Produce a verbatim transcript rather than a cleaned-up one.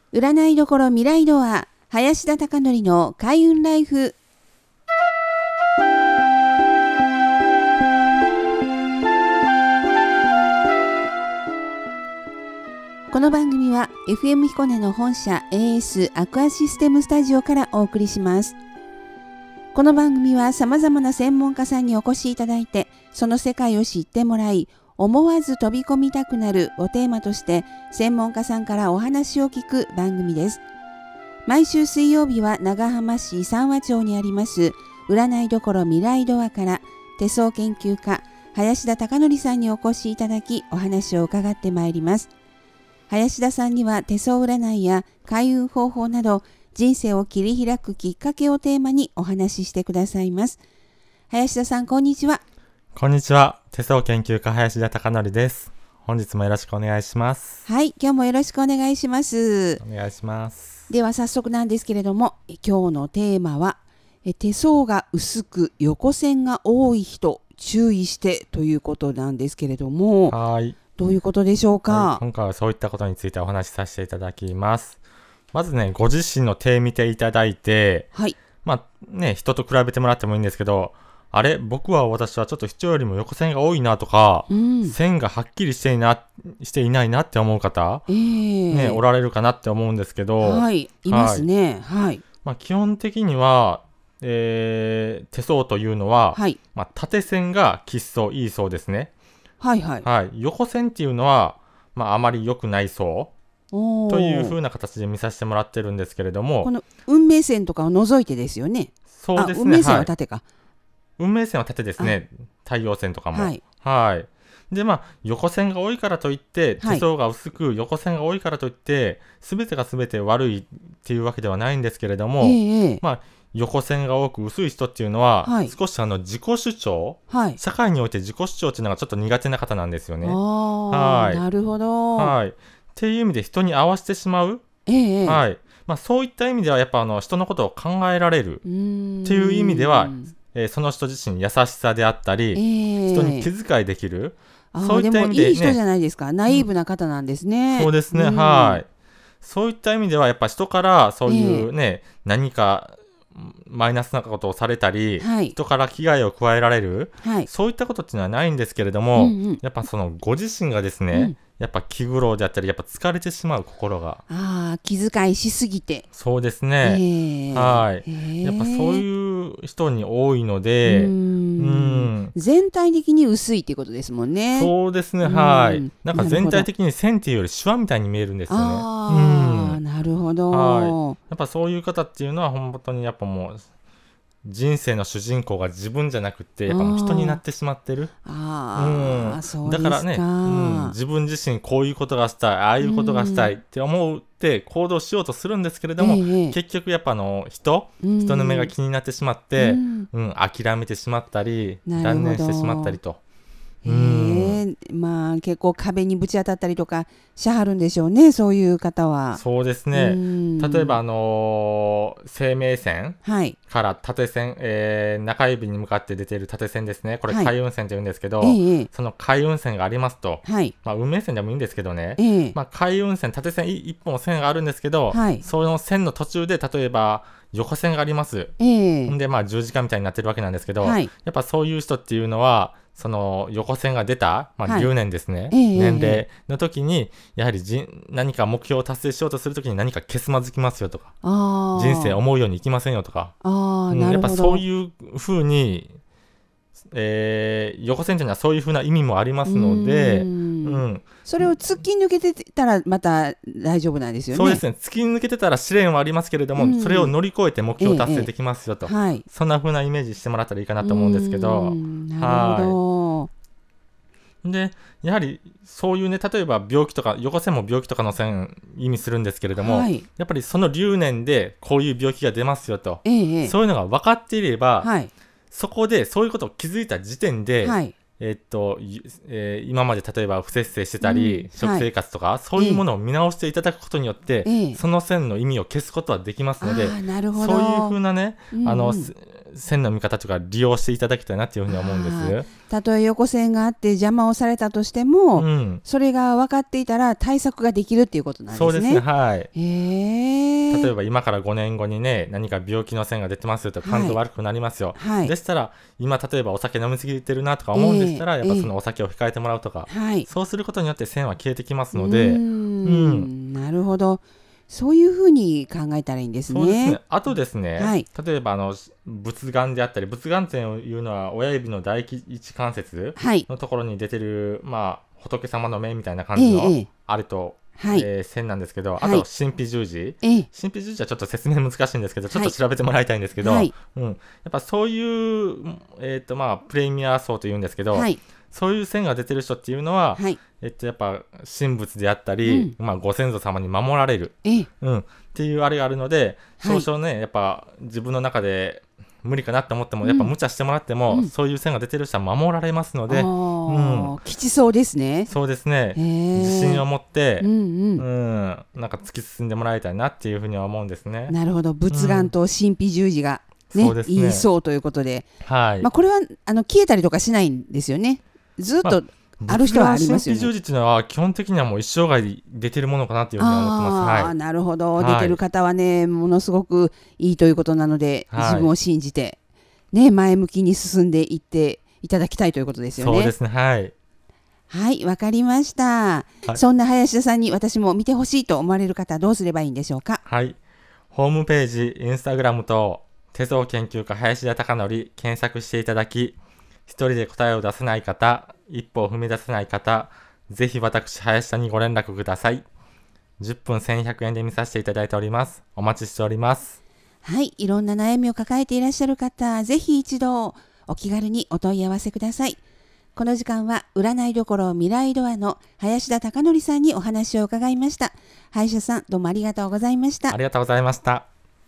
占いどころ未来ドア、林田貴則の開運ライフ。この番組は エフエム 彦根の本社 エーエス アクアシステムスタジオからお送りします。この番組は様々な専門家さんにお越しいただいて、その世界を知ってもらい、思わず飛び込みたくなるをテーマとして専門家さんからお話を聞く番組です。毎週水曜日は長浜市三和町にあります占いどころ未来ドアから手相研究家林田貴則さんにお越しいただき、お話を伺ってまいります。林田さんには手相占いや開運方法など人生を切り開くきっかけをテーマにお話ししてくださいます。林田さん、こんにちは。 こんにちは。手相研究家林田貴則です。本日もよろしくお願いします。 はい、今日もよろしくお願いします。 お願いします。 では早速なんですけれども、今日のテーマはえ手相が薄く横線が多い人注意してということなんですけれども、 はい。 どういうことでしょうか。 はい、今回はそういったことについてお話しさせていただきます。まずね、ご自身の手見ていただいて、 はい。 まあね、人と比べてもらってもいいんですけど、あれ僕は私はちょっと人よりも横線が多いなとか、うん、線がはっきりしていな、していないなって思う方、えーね、おられるかなって思うんですけど、 はい、いますね。はい。はい、 まあ、基本的には、えー、手相というのは、はい、まあ、縦線が吉相いい相ですね。 はいはい。 はい、横線っていうのは、まあ、あまり良くない相という風な形で見させてもらってるんですけれども、 この運命線とかを除いてですよね。 そうですね。 運命線は縦か。はい、 運命線は縦ですね。太陽線とかも。はい。はい。で、まあ、横線が多いからといって、手相が薄く、横線が多いからといって、すべてがすべて悪いっていうわけではないんですけれども、えー、まあ、横線が多く薄い人っていうのは、はい、少しあの自己主張、はい、社会において自己主張っていうのがちょっと苦手な方なんですよね。 はい。なるほど。 はい。っていう意味で人に合わせてしまう。 えー、 はい。まあ、そういった意味では、やっぱあの人のことを考えられるっていう意味では、えー、その人自身優しさであったり、えー、人に気遣いできる。 そういった意味で、ね、でもいい人じゃないですか。ナイーブな方なんですね。 うん、そうですね。うん、はい。そういった意味ではやっぱ人からそういうね、えー、何かマイナスなことをされたり、はい、人から危害を加えられる、はい、そういったことっていうのはないんですけれども、うんうん、やっぱそのご自身がですね、うん、やっぱ気苦労であったりやっぱ疲れてしまう心が、 あ、気遣いしすぎて、 そうですね、えー、はい、えー、やっぱそういう人に多いので、うん、 うん、全体的に薄いっていうことですもんね。 そうですね、はい、なんか全体的に線っていうよりシワみたいに見えるんですよね。 あ、うん、なるほど、 はい、やっぱそういう方っていうのは本当にやっぱもう人生の主人公が自分じゃなくてやっぱ人になってしまってる。 あ、うん、そうですか。 だからね、うん、自分自身こういうことがしたい、ああいうことがしたいって思うって行動しようとするんですけれども、ええ、結局やっぱあの人、うん、人の目が気になってしまって、うんうん、諦めてしまったり断念してしまったりと。 えー、まあ結構壁にぶち当たったりとかしはるんでしょうね、そういう方は。 そうですね。例えばあのー、生命線から縦線、はい、えー、中指に向かって出ている縦線ですね。これ開運線というんですけど、はい、その開運線がありますと、はい、まあ、運命線でもいいんですけどね、えーまあ、開運線縦線一本線があるんですけど、はい、その線の途中で例えば横線があります。えー、でまあ十字架みたいになってるわけなんですけど、はい、やっぱそういう人っていうのはその横線が出た、まあ、留年ですね、はい、年齢の時にやはりじ何か目標を達成しようとする時に何かけすまずきますよとか、人生思うようにいきませんよとか、 あ、うん、なるほど。 やっぱそういう風に、えー、横線というのはそういう風な意味もありますので、うんうん、 それを突き抜けてたらまた大丈夫なんですよね。 そうですね。突き抜けてたら試練はありますけれども、うん、それを乗り越えて目標を達成できますよと、ええはい、そんな風なイメージしてもらったらいいかなと思うんですけど、 なるほど。でやはりそういうね、例えば病気とか横線も病気とかの線意味するんですけれども、はい、やっぱりその留年でこういう病気が出ますよと、ええ、そういうのが分かっていれば、はい、そこでそういうことを気づいた時点で、はい、えーっとえー、今まで例えば不節制してたり、うん、食生活とか、はい、そういうものを見直していただくことによって、ええ、その線の意味を消すことはできますので、 なるほど、 そういう風なね、うんうん、あの線の見方とか利用していただきたいなっていうふうに思うんです。 たとえ横線があって邪魔をされたとしても、うん、それが分かっていたら対策ができるっていうことなんですね。 そうですね、はい。 へー。 例えば今からごねんごにね、何か病気の線が出てますよと肝臓悪くなりますよ、はい、でしたら今例えばお酒飲みすぎてるなとか思うんでしたら、えー、やっぱそのお酒を控えてもらうとか、えー、そうすることによって線は消えてきますので、 うーん、うん、なるほど、そういうふうに考えたらいいんですね。 そうですね。あとですね、 はい、 例えばあの仏眼であったり、仏眼線をいうのは親指の第一関節のところに出てる、はい、まあ、仏様の目みたいな感じのあれと、はい、えー、線なんですけど、はい、あと神秘十字、ええ、神秘十字はちょっと説明難しいんですけど、ちょっと調べてもらいたいんですけど、はい、うん、やっぱそういう、えーとまあ、プレミア層というんですけど、はい、そういう線が出てる人っていうのは、はい、えっと、やっぱ神仏であったり、うん、まあ、ご先祖様に守られる、うん、っていうあれがあるので、少々ね、はい、やっぱ自分の中で無理かなと思っても、やっぱ無茶してもらっても、うん、そういう線が出てる人は守られますので、 うん、吉そうですね。 そうですね。自信を持って、うんうんうん、なんか突き進んでもらいたいなっていうふうには思うんですね。 なるほど、仏眼と神秘十字が、ね、うん、そうですね、いいそうということで、はい、まあ、これはあの消えたりとかしないんですよね。ずっと、まあ、ある人はありますよね。 神秘十字っていうのは基本的にはもう一生涯出てるものかなっていうふうに思ってます。 あ、はい、なるほど、はい、出てる方はね、ものすごくいいということなので、はい、自分を信じて、ね、前向きに進んでいっていただきたいということですよね。 そうですね、はい。 はい、わかりました、はい。そんな林田さんに私も見てほしいと思われる方、どうすればいいんでしょうか。 はい。ホームページ、インスタグラムと手相研究家林田貴則検索していただき、一人で答えを出せない方、一歩を踏み出せない方、ぜひ私林田にご連絡ください。じゅっぷんせんひゃくえんで見させていただいております。お待ちしております。 はい、いろんな悩みを抱えていらっしゃる方、ぜひ一度お気軽にお問い合わせください。この時間は占いどころ未来ドアの林田貴則さんにお話を伺いました。林田さん、どうもありがとうございました。 ありがとうございました。